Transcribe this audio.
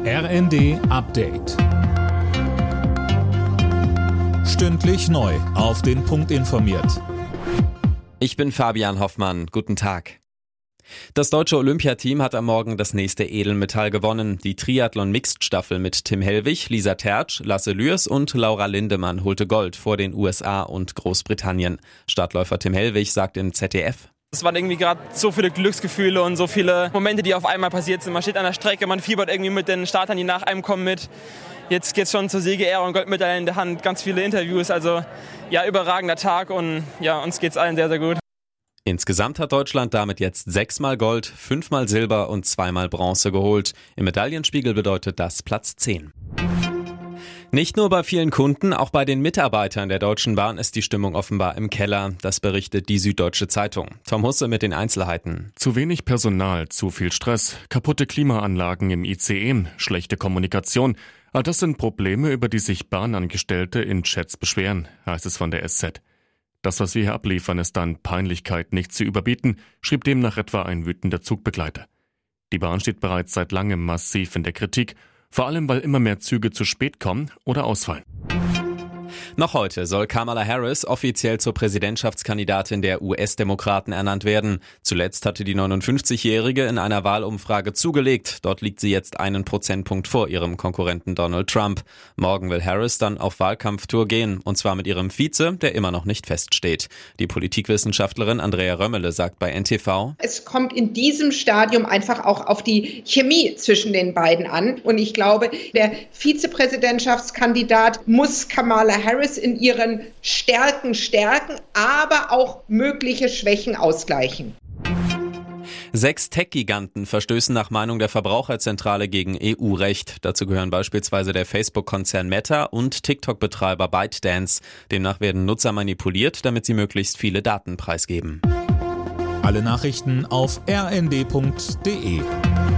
RND Update. Stündlich neu auf den Punkt informiert. Ich bin Fabian Hoffmann. Guten Tag. Das deutsche Olympiateam hat am Morgen das nächste Edelmetall gewonnen. Die Triathlon-Mixed-Staffel mit Tim Hellwig, Lisa Tertsch, Lasse Lührs und Laura Lindemann holte Gold vor den USA und Großbritannien. Startläufer Tim Hellwig sagt im ZDF: Es waren irgendwie gerade so viele Glücksgefühle und so viele Momente, die auf einmal passiert sind. Man steht an der Strecke, man fiebert irgendwie mit den Startern, die nach einem kommen mit. Jetzt geht's schon zur Siegerehrung und Goldmedaille in der Hand, ganz viele Interviews. Also ja, überragender Tag und ja, uns geht's allen sehr, sehr gut. Insgesamt hat Deutschland damit jetzt 6-mal Gold, 5-mal Silber und 2-mal Bronze geholt. Im Medaillenspiegel bedeutet das Platz 10. Nicht nur bei vielen Kunden, auch bei den Mitarbeitern der Deutschen Bahn ist die Stimmung offenbar im Keller. Das berichtet die Süddeutsche Zeitung. Tom Husse mit den Einzelheiten. Zu wenig Personal, zu viel Stress, kaputte Klimaanlagen im ICE, schlechte Kommunikation. All das sind Probleme, über die sich Bahnangestellte in Chats beschweren, heißt es von der SZ. Das, was wir hier abliefern, ist an Peinlichkeit nicht zu überbieten, schrieb demnach etwa ein wütender Zugbegleiter. Die Bahn steht bereits seit langem massiv in der Kritik, vor allem weil immer mehr Züge zu spät kommen oder ausfallen. Noch heute soll Kamala Harris offiziell zur Präsidentschaftskandidatin der US-Demokraten ernannt werden. Zuletzt hatte die 59-Jährige in einer Wahlumfrage zugelegt. Dort liegt sie jetzt 1 Prozentpunkt vor ihrem Konkurrenten Donald Trump. Morgen will Harris dann auf Wahlkampftour gehen, und zwar mit ihrem Vize, der immer noch nicht feststeht. Die Politikwissenschaftlerin Andrea Römmele sagt bei NTV: Es kommt in diesem Stadium einfach auch auf die Chemie zwischen den beiden an. Und ich glaube, der Vizepräsidentschaftskandidat muss Kamala Harris in ihren Stärken stärken, aber auch mögliche Schwächen ausgleichen. 6 Tech-Giganten verstößen nach Meinung der Verbraucherzentrale gegen EU-Recht. Dazu gehören beispielsweise der Facebook-Konzern Meta und TikTok-Betreiber ByteDance. Demnach werden Nutzer manipuliert, damit sie möglichst viele Daten preisgeben. Alle Nachrichten auf rnd.de.